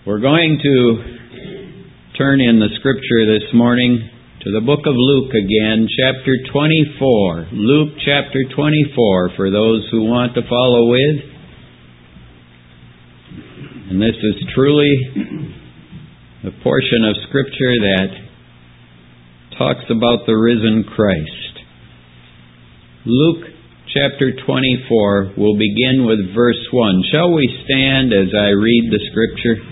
We're going to turn in the scripture this morning to the book of Luke again, chapter 24. Luke chapter 24 for those who want to follow with. And this is truly the portion of scripture that talks about the risen Christ. Luke chapter 24 will begin with verse 1. Shall we stand as I read the scripture?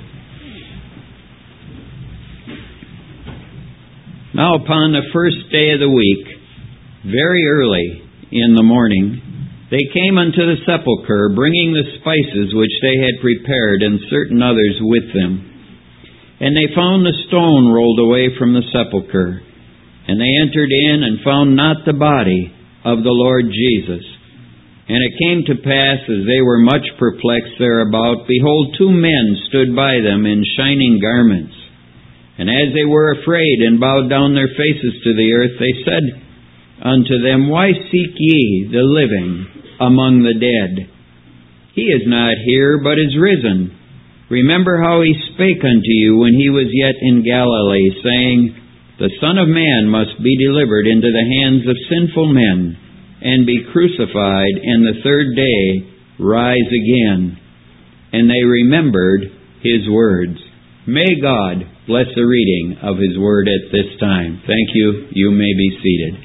Now upon the first day of the week, very early in the morning, they came unto the sepulchre, bringing the spices which they had prepared, and certain others with them. And they found the stone rolled away from the sepulchre. And they entered in, and found not the body of the Lord Jesus. And it came to pass, as they were much perplexed thereabout, behold, two men stood by them in shining garments. And as they were afraid, and bowed down their faces to the earth, they said unto them, Why seek ye the living among the dead? He is not here, but is risen. Remember how he spake unto you when he was yet in Galilee, saying, The Son of Man must be delivered into the hands of sinful men, and be crucified, and the third day rise again. And they remembered his words. May God bless the reading of His Word at this time. Thank you. You may be seated.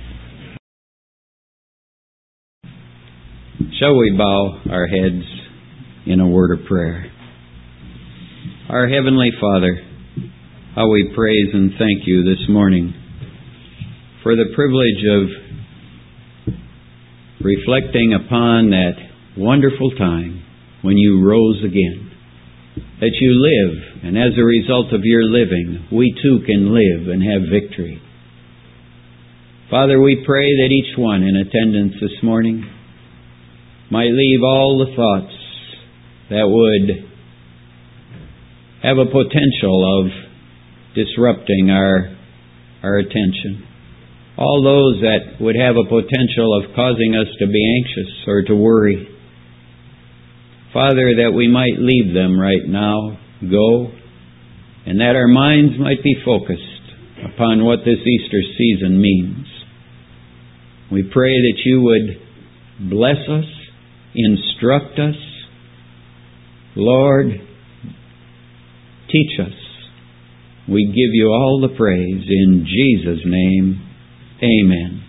Shall we bow our heads in a word of prayer? Our Heavenly Father, how we praise and thank You this morning for the privilege of reflecting upon that wonderful time when You rose again. That You live, and as a result of Your living, we too can live and have victory. Father, we pray that each one in attendance this morning might leave all the thoughts that would have a potential of disrupting our attention. All those that would have a potential of causing us to be anxious or to worry. Father, that we might leave them right now, go, and that our minds might be focused upon what this Easter season means. We pray that You would bless us, instruct us. Lord, teach us. We give You all the praise in Jesus' name. Amen.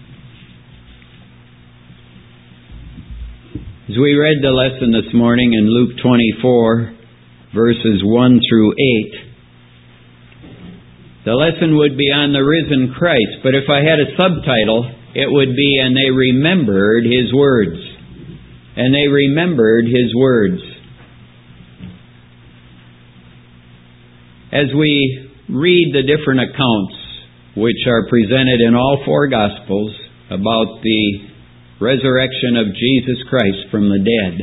As we read the lesson this morning in Luke 24, verses 1 through 8, the lesson would be on the risen Christ, but if I had a subtitle, it would be, And they remembered His words. And they remembered His words. As we read the different accounts which are presented in all four Gospels about the resurrection of Jesus Christ from the dead,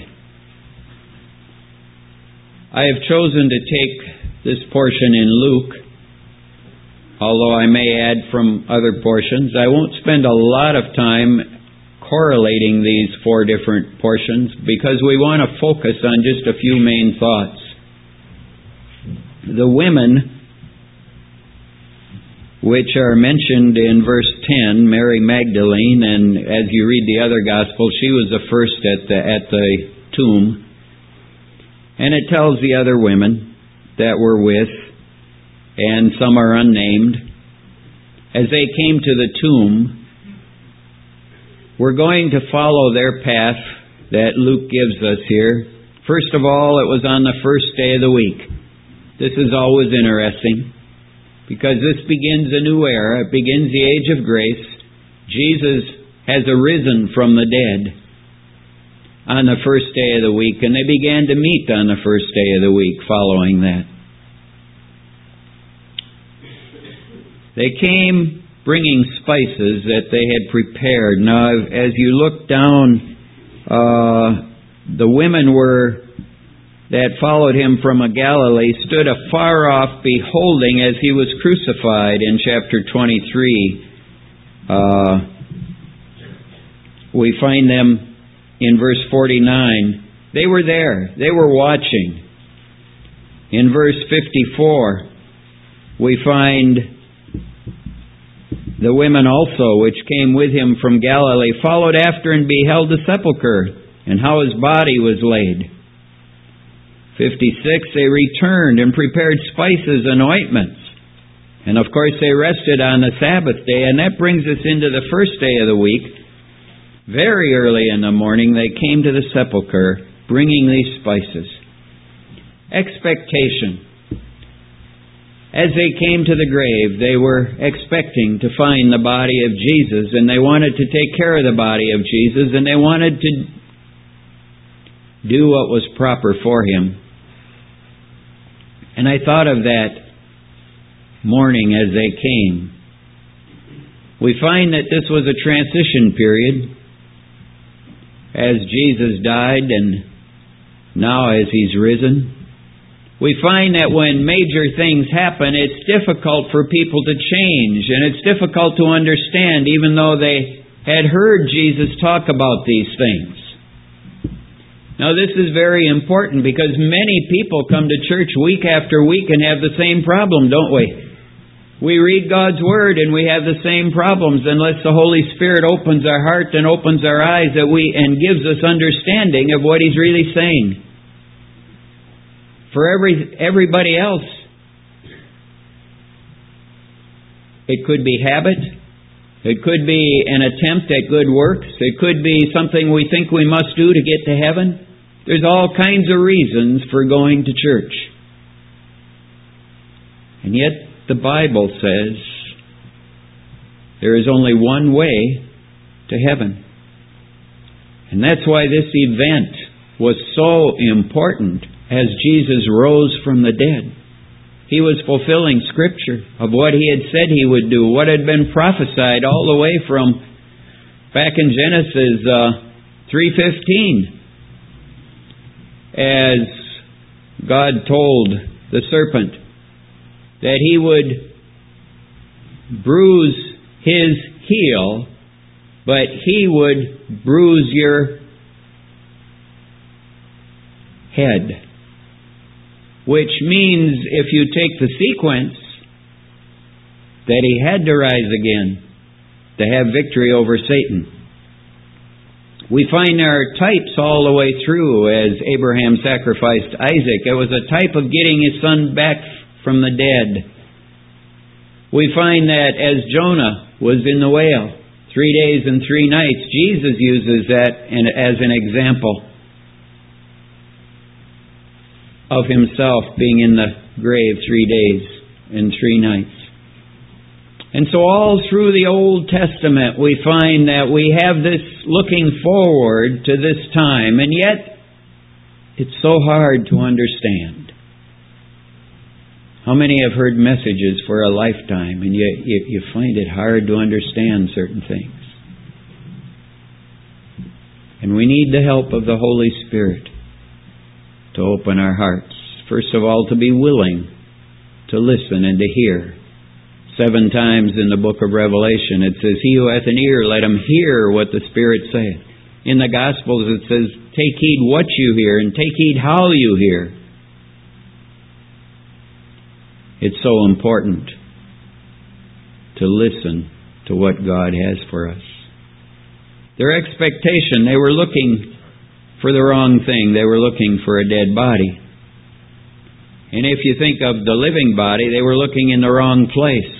I have chosen to take this portion in Luke, although I may add from other portions. I won't spend a lot of time correlating these four different portions because we want to focus on just a few main thoughts. The women which are mentioned in verse 10, Mary Magdalene, and as you read the other Gospels, she was the first at the tomb. And it tells the other women that were with, and some are unnamed. As they came to the tomb, we're going to follow their path that Luke gives us here. First of all, it was on the first day of the week. This is always interesting, because this begins a new era. It begins the age of grace. Jesus has arisen from the dead on the first day of the week, and they began to meet on the first day of the week following that. They came bringing spices that they had prepared. Now, as you look down, the women that followed Him from Galilee stood afar off, beholding as He was crucified in chapter 23. We find them in verse 49. They were there. They were watching. In verse 54, we find the women also, which came with him from Galilee, followed after and beheld the sepulchre, and how his body was laid. 56, they returned and prepared spices and ointments. And of course they rested on the Sabbath day, and that brings us into the first day of the week. Very early in the morning they came to the sepulchre, bringing these spices. Expectation. As they came to the grave, they were expecting to find the body of Jesus, and they wanted to take care of the body of Jesus, and they wanted to do what was proper for him. And I thought of that morning as they came. We find that this was a transition period, as Jesus died and now as he's risen. We find that when major things happen, it's difficult for people to change, and it's difficult to understand, even though they had heard Jesus talk about these things. Now this is very important, because many people come to church week after week and have the same problem, don't we? We read God's Word and we have the same problems unless the Holy Spirit opens our heart and opens our eyes and gives us understanding of what He's really saying. For everybody else, it could be habit, it could be an attempt at good works, it could be something we think we must do to get to heaven. There's all kinds of reasons for going to church. And yet the Bible says there is only one way to heaven. And that's why this event was so important. As Jesus rose from the dead, He was fulfilling Scripture of what He had said He would do, what had been prophesied all the way from back in Genesis 3:15. As God told the serpent that He would bruise his heel, but He would bruise your head. Which means, if you take the sequence, that He had to rise again to have victory over Satan. We find there are types all the way through as Abraham sacrificed Isaac. It was a type of getting his son back from the dead. We find that as Jonah was in the whale, 3 days and 3 nights, Jesus uses that as an example of Himself being in the grave 3 days and 3 nights. And so all through the Old Testament we find that we have this looking forward to this time, and yet it's so hard to understand. How many have heard messages for a lifetime and yet you find it hard to understand certain things? And we need the help of the Holy Spirit to open our hearts. First of all, to be willing to listen and to hear. 7 times in the book of Revelation it says, "He who hath an ear, let him hear what the Spirit saith." In the Gospels it says, "Take heed what you hear, and take heed how you hear." It's so important to listen to what God has for us. Their expectation, they were looking for the wrong thing. They were looking for a dead body. And if you think of the living body, they were looking in the wrong place.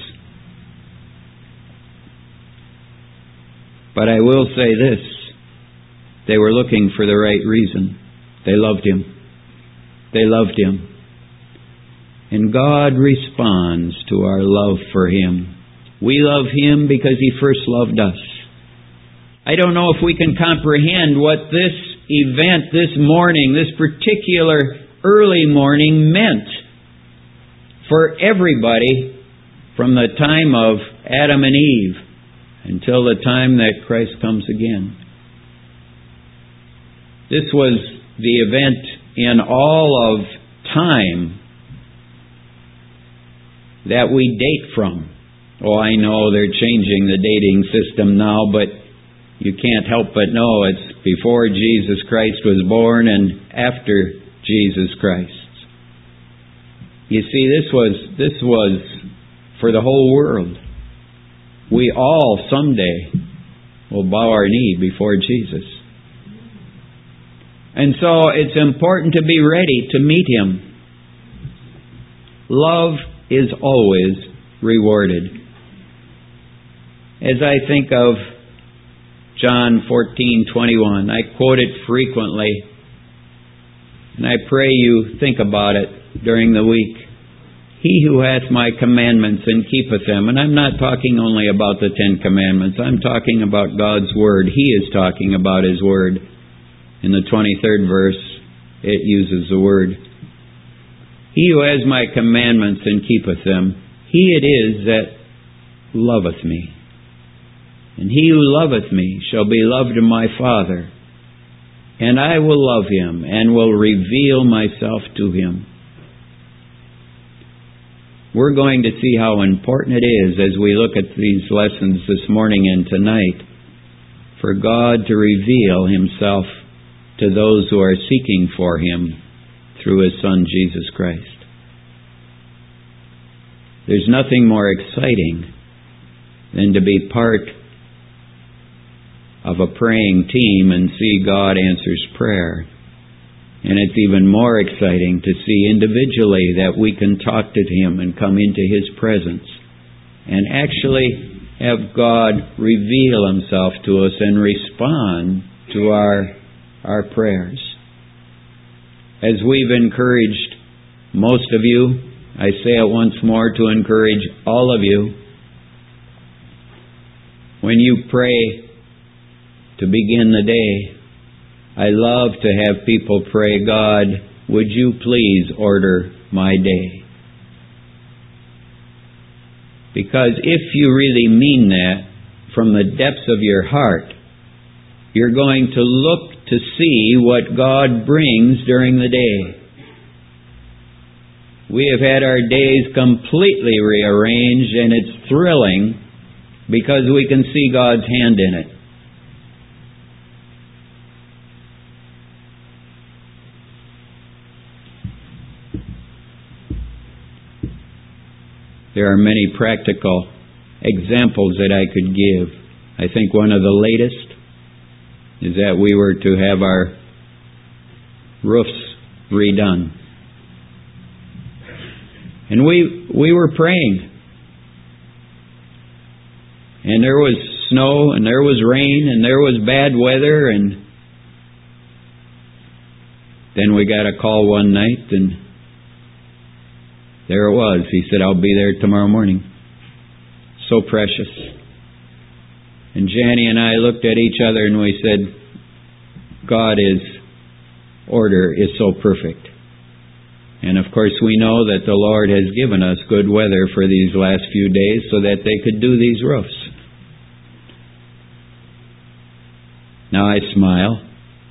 But I will say this, they were looking for the right reason. They loved Him. They loved Him. And God responds to our love for Him. We love Him because He first loved us. I don't know if we can comprehend what this event, this morning, this particular early morning meant for everybody from the time of Adam and Eve until the time that Christ comes again. This was the event in all of time that we date from. Oh, I know they're changing the dating system now, but you can't help but know it's before Jesus Christ was born and after Jesus Christ. You see, this was for the whole world. We all someday will bow our knee before Jesus. And so it's important to be ready to meet Him. Love is always rewarded. As I think of John 14:21, I quote it frequently, and I pray you think about it during the week. He who hath my commandments and keepeth them, and I'm not talking only about the 10 commandments, I'm talking about God's Word. He is talking about His Word. In the 23rd verse, it uses the word. He who has my commandments and keepeth them, he it is that loveth me. And he who loveth me shall be loved of my Father, and I will love him, and will reveal myself to him. We're going to see how important it is as we look at these lessons this morning and tonight for God to reveal Himself to those who are seeking for Him through His Son, Jesus Christ. There's nothing more exciting than to be part of a praying team and see God answers prayer. And it's even more exciting to see individually that we can talk to Him and come into His presence and actually have God reveal Himself to us and respond to our prayers. As we've encouraged most of you, I say it once more to encourage all of you, when you pray to begin the day, I love to have people pray, God, would you please order my day? Because if you really mean that from the depths of your heart, you're going to look to see what God brings during the day. We have had our days completely rearranged, and it's thrilling because we can see God's hand in it. There are many practical examples that I could give. I think one of the latest is that we were to have our roofs redone. And we were praying. And there was snow, and there was rain, and there was bad weather, and then we got a call one night, and there it was. He said, I'll be there tomorrow morning. So precious. And Janie and I looked at each other and we said, God's order is so perfect. And of course we know that the Lord has given us good weather for these last few days so that they could do these roofs. Now I smile.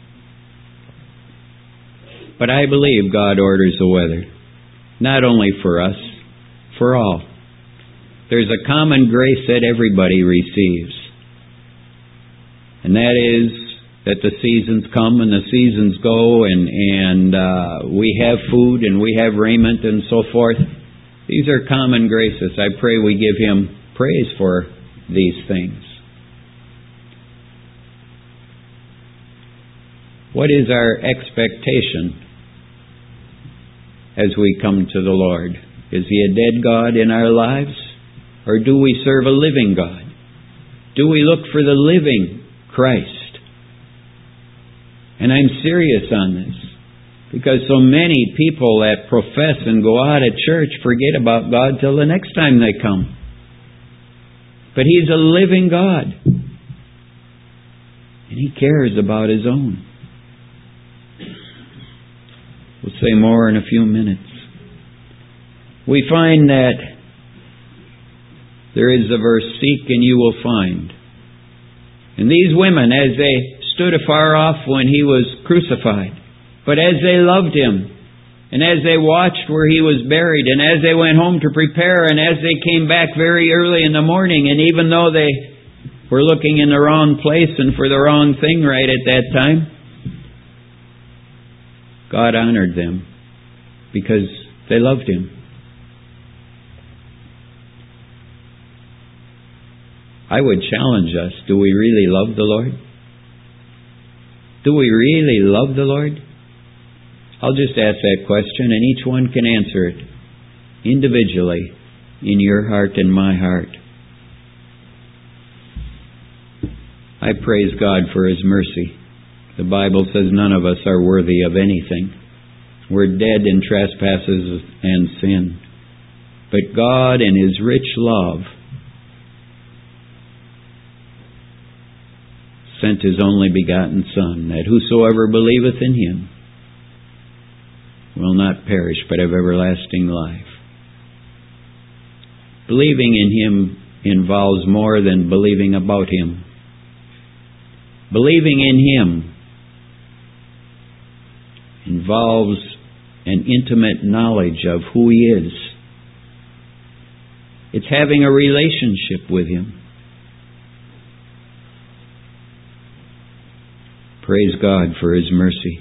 But I believe God orders the weather. Not only for us, for all. There's a common grace that everybody receives. And that is that the seasons come and the seasons go, and we have food and we have raiment and so forth. These are common graces. I pray we give Him praise for these things. What is our expectation as we come to the Lord? Is He a dead God in our lives? Or do we serve a living God? Do we look for the living Christ? And I'm serious on this, because so many people that profess and go out of church forget about God till the next time they come. But He's a living God. And He cares about His own. We'll say more in a few minutes. We find that there is the verse, seek and you will find. And these women, as they stood afar off when He was crucified, but as they loved Him, and as they watched where He was buried, and as they went home to prepare, and as they came back very early in the morning, and even though they were looking in the wrong place and for the wrong thing right at that time, God honored them because they loved Him. I would challenge us, do we really love the Lord? Do we really love the Lord? I'll just ask that question, and each one can answer it individually in your heart and my heart. I praise God for His mercy. The Bible says none of us are worthy of anything. We're dead in trespasses and sin. But God, in His rich love, sent His only begotten Son, that whosoever believeth in Him will not perish, but have everlasting life. Believing in Him involves more than believing about Him. Believing in Him involves an intimate knowledge of who He is. It's having a relationship with Him. Praise God for His mercy.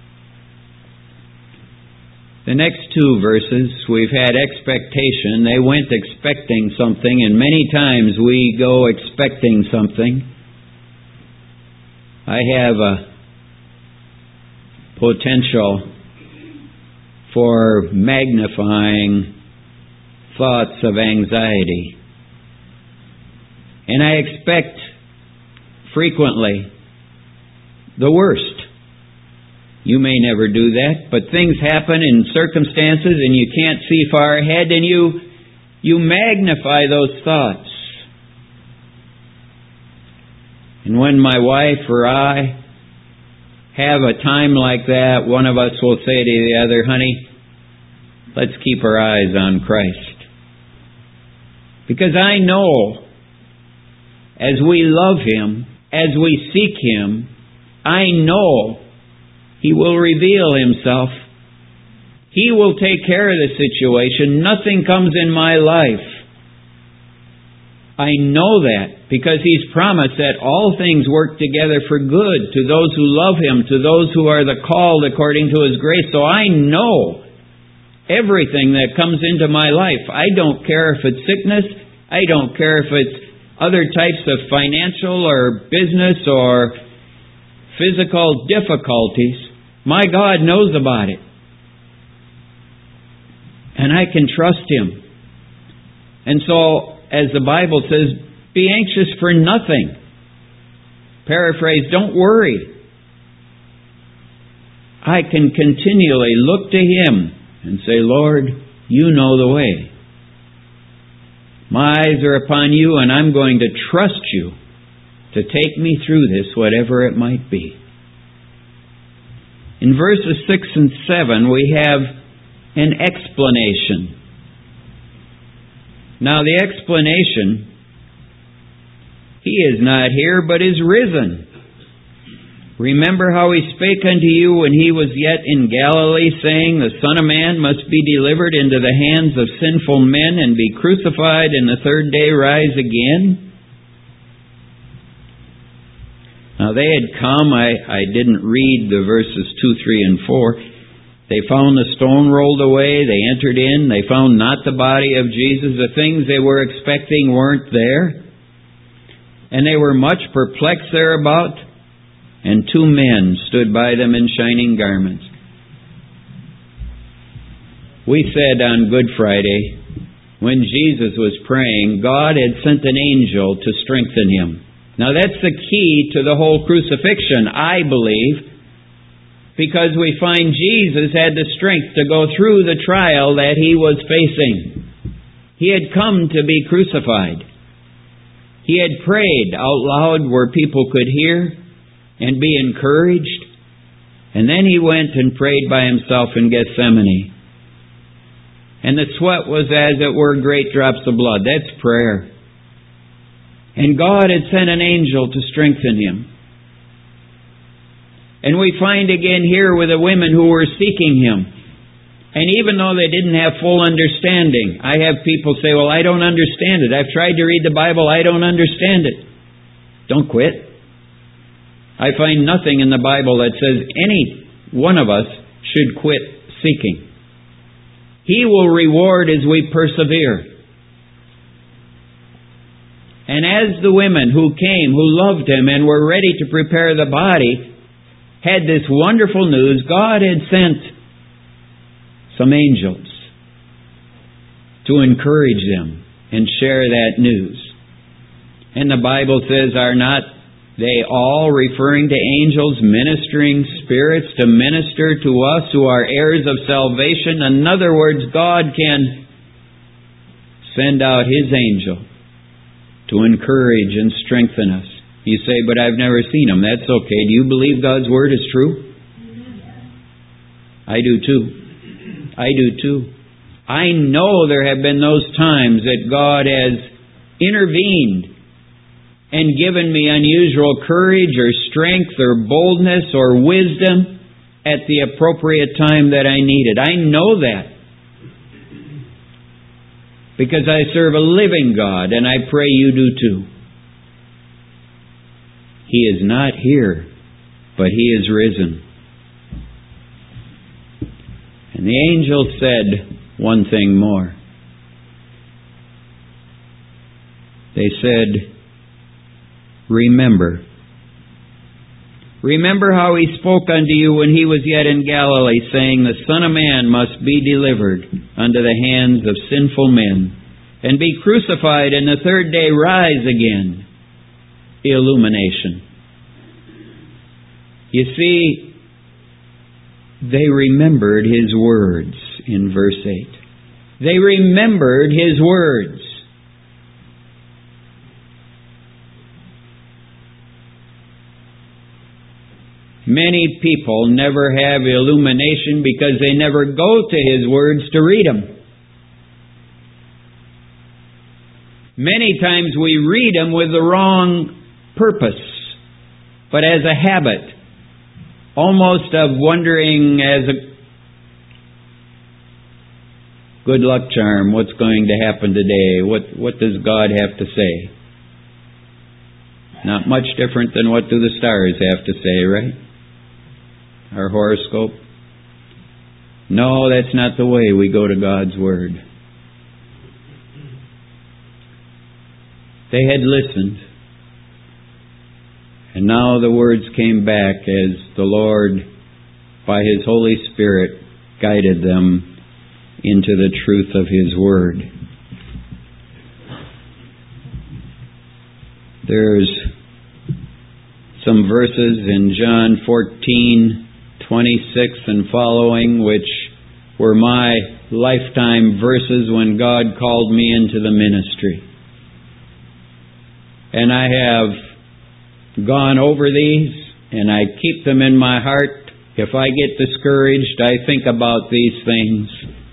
The next two verses, we've had expectation. They went expecting something, and many times we go expecting something. I have a potential for magnifying thoughts of anxiety. And I expect frequently the worst. You may never do that, but things happen in circumstances and you can't see far ahead, and you magnify those thoughts. And when my wife or I have a time like that, one of us will say to the other, honey, let's keep our eyes on Christ. Because I know as we love Him, as we seek Him, I know He will reveal Himself. He will take care of the situation. Nothing comes in my life. I know that because He's promised that all things work together for good to those who love Him, to those who are the called according to His grace. So I know everything that comes into my life. I don't care if it's sickness. I don't care if it's other types of financial or business or physical difficulties. My God knows about it. And I can trust Him. And so, as the Bible says, be anxious for nothing. Paraphrase, don't worry. I can continually look to Him and say, Lord, You know the way. My eyes are upon You, and I'm going to trust You to take me through this, whatever it might be. In verses 6 and 7, we have an explanation. Now, the explanation, He is not here, but is risen. Remember how He spake unto you when He was yet in Galilee, saying, the Son of Man must be delivered into the hands of sinful men and be crucified, and the third day rise again? Now they had come, I didn't read the verses 2, 3, and 4. They found the stone rolled away, they entered in, they found not the body of Jesus. The things they were expecting weren't there. And they were much perplexed thereabout, and two men stood by them in shining garments. We said on Good Friday, when Jesus was praying, God had sent an angel to strengthen Him. Now that's the key to the whole crucifixion, I believe, because we find Jesus had the strength to go through the trial that He was facing. He had come to be crucified. He had prayed out loud where people could hear and be encouraged. And then He went and prayed by Himself in Gethsemane. And the sweat was as it were great drops of blood. That's prayer. And God had sent an angel to strengthen Him. And we find again here with the women who were seeking Him. And even though they didn't have full understanding, I have people say, well, I don't understand it. I've tried to read the Bible, I don't understand it. Don't quit. I find nothing in the Bible that says any one of us should quit seeking. He will reward as we persevere. And as the women who came, who loved Him and were ready to prepare the body, had this wonderful news, God had sent some angels to encourage them and share that news. And the Bible says, are not they all, referring to angels, ministering spirits to minister to us who are heirs of salvation? In other words, God can send out His angel to encourage and strengthen us. You say, but I've never seen Him. That's okay. Do you believe God's Word is true? I do too. I do too. I know there have been those times that God has intervened and given me unusual courage or strength or boldness or wisdom at the appropriate time that I needed. I know that because I serve a living God, and I pray you do too. He is not here, but He is risen. And the angel said one thing more. They said, remember. Remember how He spoke unto you when He was yet in Galilee, saying, the Son of Man must be delivered unto the hands of sinful men, and be crucified, and the third day rise again. Illumination. You see, they remembered His words in verse 8. They remembered His words. Many people never have illumination because they never go to His words to read them. Many times we read them with the wrong purpose, but as a habit, almost of wondering as a good luck charm, what's going to happen today? What does God have to say? Not much different than what do the stars have to say, right? Our horoscope. No, that's not the way we go to God's Word. They had listened, and now the words came back as the Lord, by His Holy Spirit, guided them into the truth of His Word. There's some verses in John 14:26 and following, which were my lifetime verses when God called me into the ministry. And I have gone over these, and I keep them in my heart. If I get discouraged, I think about these things.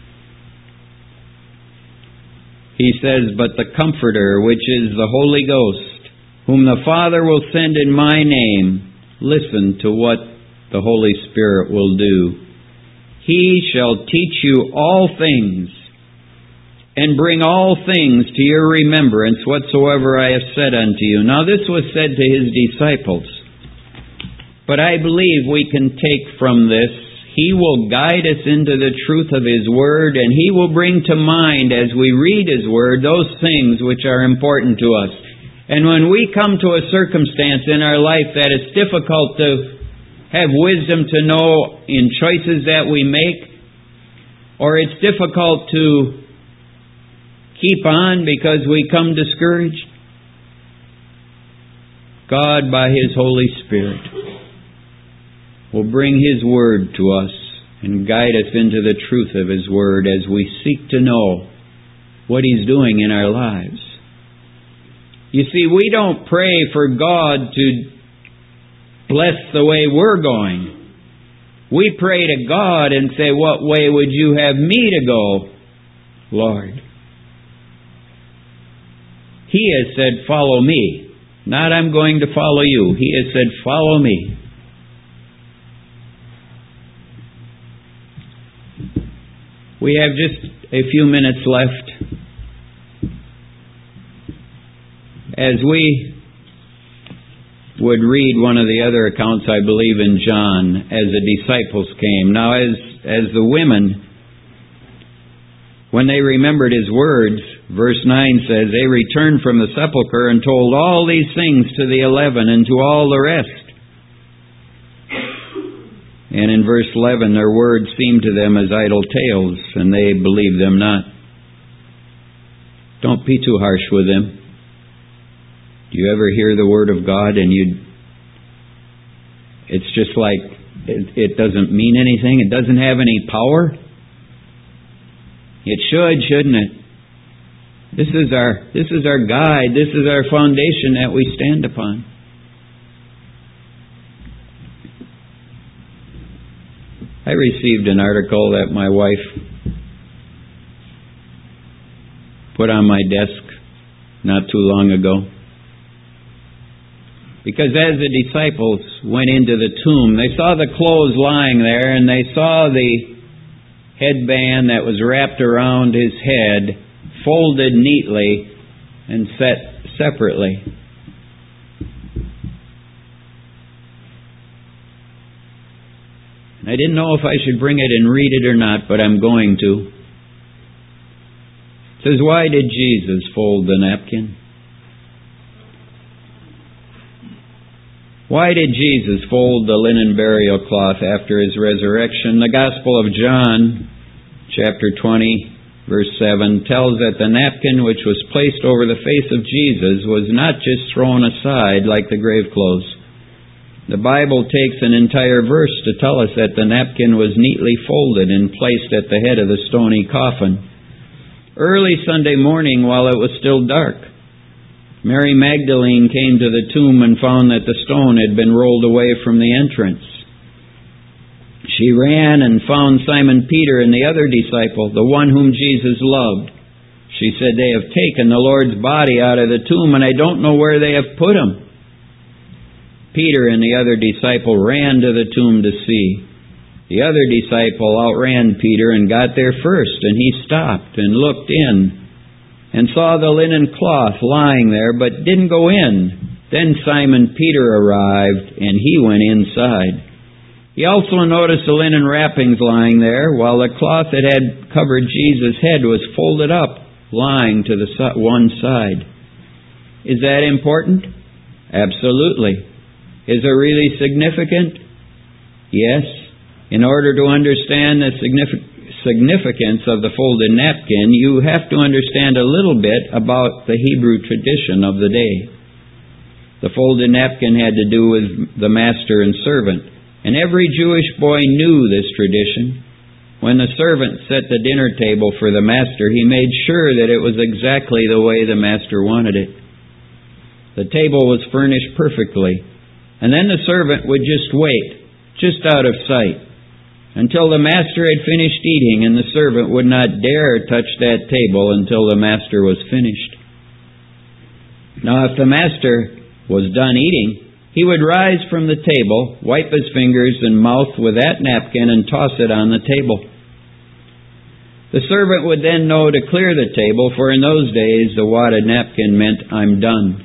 He says, but the Comforter, which is the Holy Ghost, whom the Father will send in my name, listen to what the Holy Spirit will do. He shall teach you all things, and bring all things to your remembrance whatsoever I have said unto you. Now this was said to His disciples, but I believe we can take from this, He will guide us into the truth of His Word, and He will bring to mind as we read His Word those things which are important to us. And when we come to a circumstance in our life that it's difficult to have wisdom to know in choices that we make, or it's difficult to keep on because we come discouraged, God, by His Holy Spirit, will bring His Word to us and guide us into the truth of His Word as we seek to know what He's doing in our lives. You see, we don't pray for God to bless the way we're going. We pray to God and say, what way would you have me to go, Lord? He has said, follow me. Not I'm going to follow you. He has said, follow me. We have just a few minutes left. As we would read one of the other accounts, I believe in John, as the disciples came. Now, as the women, when they remembered His words, Verse 9 says, they returned from the sepulchre and told all these things to the 11 and to all the rest. And in verse 11, their words seemed to them as idle tales, and they believed them not. Don't be too harsh with them. Do you ever hear the Word of God and it's just like it doesn't mean anything? It doesn't have any power? It should, shouldn't it? This is our guide. This is our foundation that we stand upon. I received an article that my wife put on my desk not too long ago. Because as the disciples went into the tomb, they saw the clothes lying there, and they saw the headband that was wrapped around his head, folded neatly and set separately. I didn't know if I should bring it and read it or not, but I'm going to. It says, why did Jesus fold the napkin? Why did Jesus fold the linen burial cloth after His resurrection? The Gospel of John, chapter 20, verse 7, tells that the napkin which was placed over the face of Jesus was not just thrown aside like the grave clothes. The Bible takes an entire verse to tell us that the napkin was neatly folded and placed at the head of the stony coffin. Early Sunday morning, while it was still dark, Mary Magdalene came to the tomb and found that the stone had been rolled away from the entrance. She ran and found Simon Peter and the other disciple, the one whom Jesus loved. She said, they have taken the Lord's body out of the tomb, and I don't know where they have put Him. Peter and the other disciple ran to the tomb to see. The other disciple outran Peter and got there first, and he stopped and looked in and saw the linen cloth lying there, but didn't go in. Then Simon Peter arrived, and he went inside. He also noticed the linen wrappings lying there, while the cloth that had covered Jesus' head was folded up, lying to the one side. Is that important? Absolutely. Is it really significant? Yes. In order to understand the significance of the folded napkin, you have to understand a little bit about the Hebrew tradition of the day. The folded napkin had to do with the master and servant, and every Jewish boy knew this tradition. When the servant set the dinner table for the master, he made sure that it was exactly the way the master wanted it. The table was furnished perfectly, and then the servant would just wait, just out of sight, until the master had finished eating, and the servant would not dare touch that table until the master was finished. Now, if the master was done eating, he would rise from the table, wipe his fingers and mouth with that napkin, and toss it on the table. The servant would then know to clear the table, for in those days the wadded napkin meant, I'm done.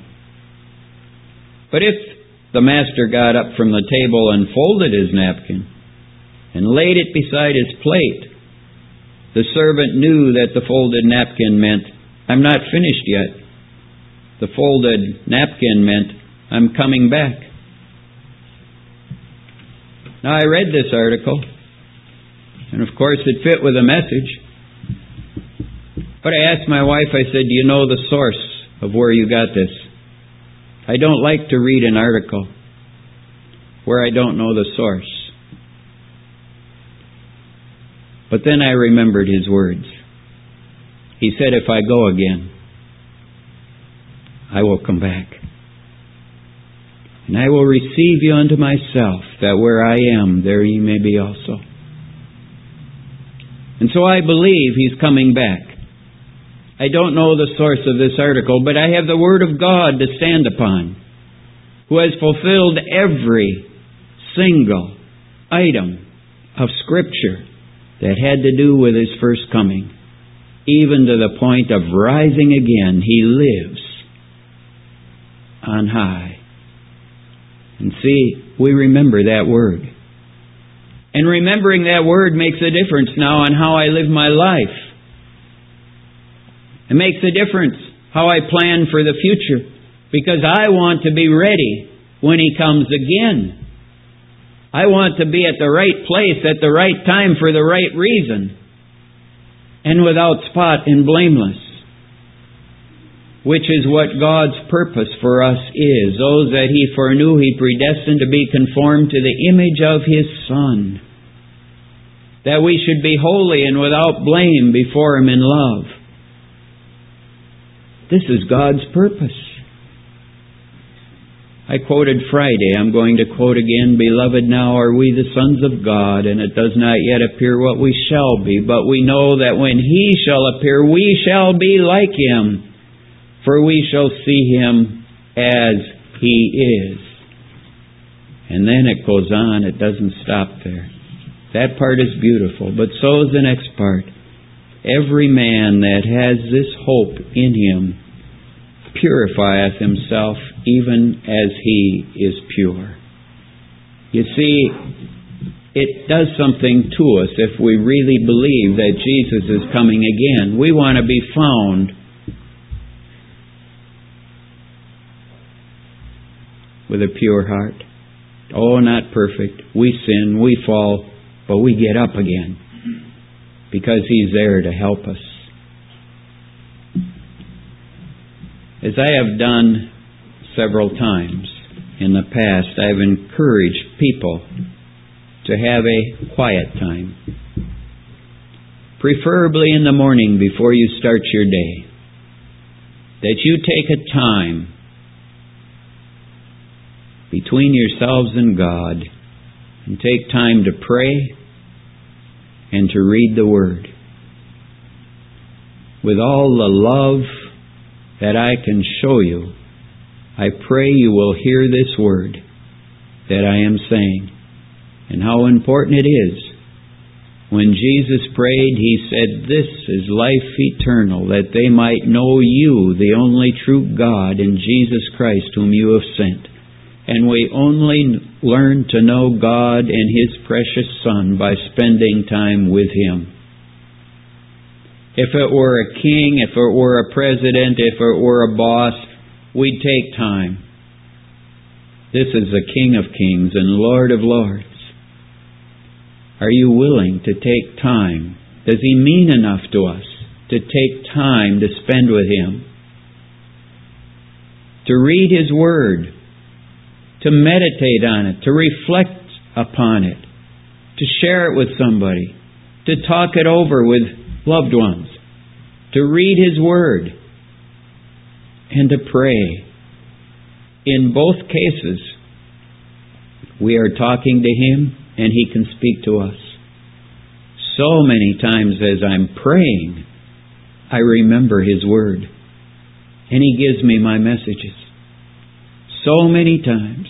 But if the master got up from the table and folded his napkin and laid it beside his plate, the servant knew that the folded napkin meant, I'm not finished yet. The folded napkin meant, I'm coming back. Now, I read this article, and of course it fit with the message. But I asked my wife, I said, do you know the source of where you got this? I don't like to read an article where I don't know the source. But then I remembered his words. He said, if I go again, I will come back. And I will receive you unto myself, that where I am, there ye may be also. And so I believe He's coming back. I don't know the source of this article, but I have the Word of God to stand upon, who has fulfilled every single item of Scripture that had to do with His first coming, even to the point of rising again. He lives on high. And see, we remember that Word. And remembering that Word makes a difference now on how I live my life. It makes a difference how I plan for the future, because I want to be ready when He comes again. I want to be at the right place at the right time for the right reason, and without spot and blameless, which is what God's purpose for us is. Those that He foreknew, He predestined to be conformed to the image of His Son, that we should be holy and without blame before Him in love. This is God's purpose. I quoted Friday. I'm going to quote again, "Beloved, now are we the sons of God, and it does not yet appear what we shall be. But we know that when He shall appear, we shall be like Him, for we shall see Him as He is." And then it goes on. It doesn't stop there. That part is beautiful. But so is the next part. "Every man that has this hope in Him purifieth himself even as He is pure." You see, it does something to us if we really believe that Jesus is coming again. We want to be found with a pure heart. Oh, not perfect. We sin, we fall, but we get up again because He's there to help us. As I have done several times in the past, I've encouraged people to have a quiet time, preferably in the morning before you start your day, that you take a time between yourselves and God and take time to pray and to read the Word. With all the love that I can show you, I pray you will hear this word that I am saying, and how important it is. When Jesus prayed, He said, "This is life eternal, that they might know You, the only true God, and Jesus Christ, whom You have sent." And we only learn to know God and His precious Son by spending time with Him. If it were a king, if it were a president, if it were a boss, we'd take time. This is the King of Kings and Lord of Lords. Are you willing to take time? Does He mean enough to us to take time to spend with Him? To read His Word, to meditate on it, to reflect upon it, to share it with somebody, to talk it over with loved ones, to read His Word, and to pray. In both cases, we are talking to Him and He can speak to us. So many times as I'm praying, I remember His Word, and He gives me my messages. So many times.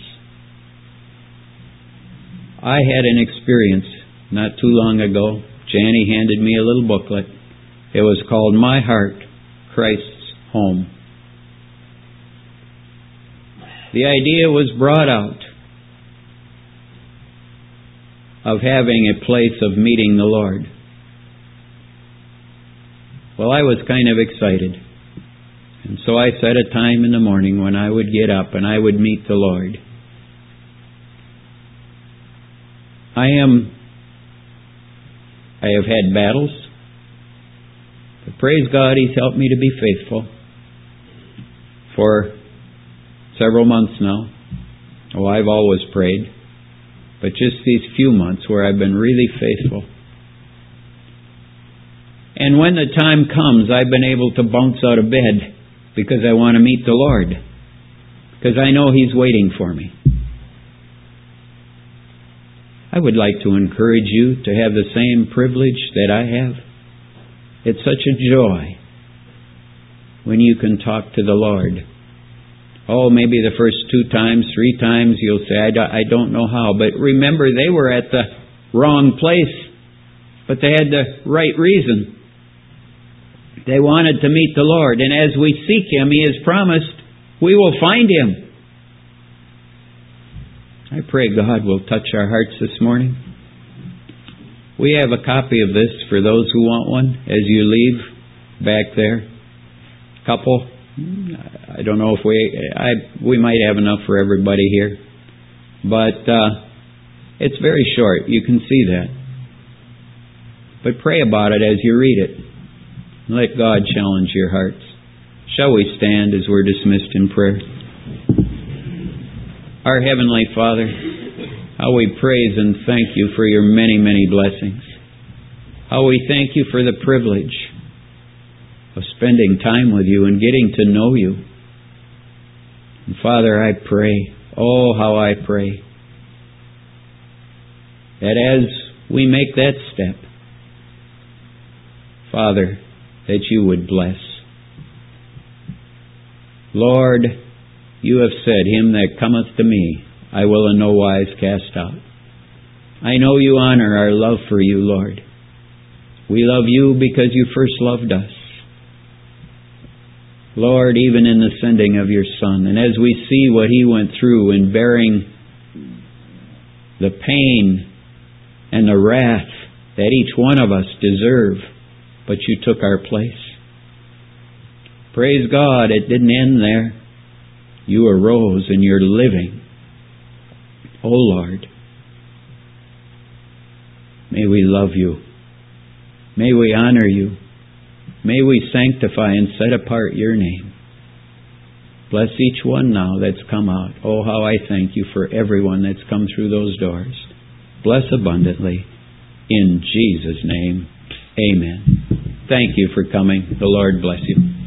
I had an experience not too long ago. Janie handed me a little booklet. It was called "My Heart, Christ's Home." The idea was brought out of having a place of meeting the Lord. Well, I was kind of excited. And so I set a time in the morning when I would get up and I would meet the Lord. I have had battles, but praise God, He's helped me to be faithful for several months now. Oh, I've always prayed, but just these few months where I've been really faithful. And when the time comes, I've been able to bounce out of bed because I want to meet the Lord, because I know He's waiting for me. I would like to encourage you to have the same privilege that I have. It's such a joy when you can talk to the Lord. Oh, maybe the first 2 times, 3 times, you'll say, I don't know how. But remember, they were at the wrong place, but they had the right reason. They wanted to meet the Lord. And as we seek Him, He has promised we will find Him. I pray God will touch our hearts this morning. We have a copy of this for those who want one as you leave back there. couple. I don't know if we might have enough for everybody here. But it's very short. You can see that. But pray about it as you read it. Let God challenge your hearts. Shall we stand as we're dismissed in prayer? Our Heavenly Father, how we praise and thank You for Your many, many blessings. How we thank You for the privilege of spending time with You and getting to know You. And Father, I pray, oh how I pray, that as we make that step, Father, that You would bless. Lord, You have said, Him that cometh to Me, I will in no wise cast out. I know You honor our love for You, Lord. We love You because You first loved us. Lord, even in the sending of Your Son, and as we see what He went through in bearing the pain and the wrath that each one of us deserve, but You took our place. Praise God, it didn't end there. You arose and You're living. Oh Lord, may we love You. May we honor You. May we sanctify and set apart Your name. Bless each one now that's come out. Oh, how I thank You for everyone that's come through those doors. Bless abundantly. In Jesus' name, amen. Thank you for coming. The Lord bless you.